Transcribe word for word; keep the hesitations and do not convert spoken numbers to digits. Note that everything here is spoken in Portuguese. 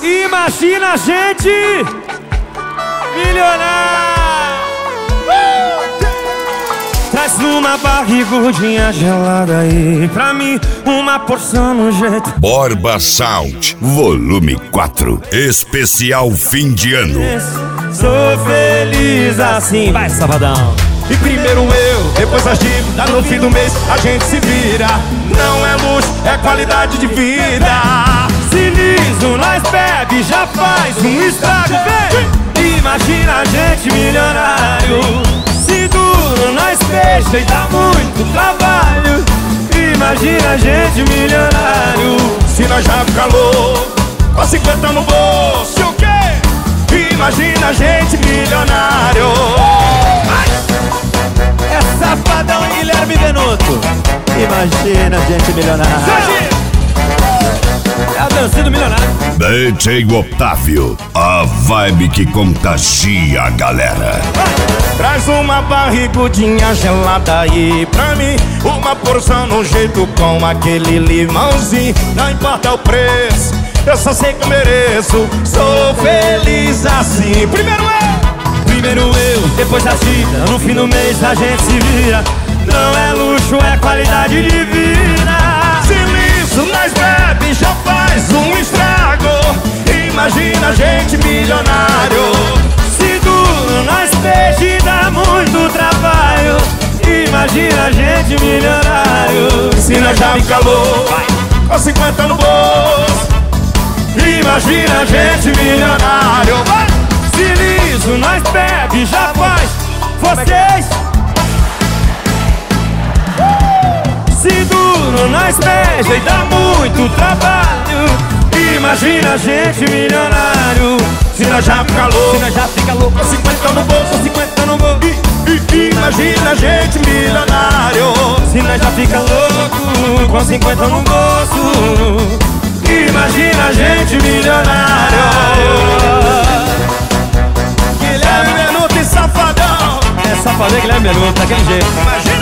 Imagina a gente milionário. Traz uma barrigudinha gelada aí pra mim, uma porção no jeito. Borba Sound, volume quatro, especial fim de ano. Sou feliz assim. Vai, Sabadão. E primeiro eu, depois a dívida, no fim do mês a gente se vira. Não é luxo, é qualidade de vida. Se liso, nós bebe, já faz um estrago, vem. Imagina a gente milionário. Se duro, nós fecha e dá muito trabalho. Imagina a gente milionário. Se nós já fica louco, com cinquenta no bolso, o quê? Imagina a gente milionário. É Safadão e Guilherme Benuto. Imagina a gente milionário. É a dancinha do milionário. D J Otávio, a vibe que contagia a galera. Traz uma barrigudinha gelada aí pra mim, uma porção no jeito com aquele limãozinho. Não importa o preço, eu só sei que eu mereço. Sou feliz assim. Primeiro eu, primeiro eu, depois da dívida, no fim do mês a gente se vira. Não é luxo, é qualidade de vida. Se liso, nós bebe, já faz um estrago. Imagina a gente milionário. Se duro, nós peixe e dá muito trabalho. Imagina a gente milionário. Se nós já fica louco, com cinquenta no bolso. Imagina a gente milionário. Se liso, nós bebe, já faz. Vocês. Se duro, nós beija e dá muito trabalho. Imagina a gente milionário. Se nós já fica louco, se nós já fica louco, com cinquenta no bolso, cinquenta no bolso. I, I, imagina a gente milionário. Se nós já fica louco, com cinquenta no bolso. Imagina a gente milionário. Guilherme Benuto e Safadão. É Safadão e Guilherme Benuto, daquele jeito. Imagina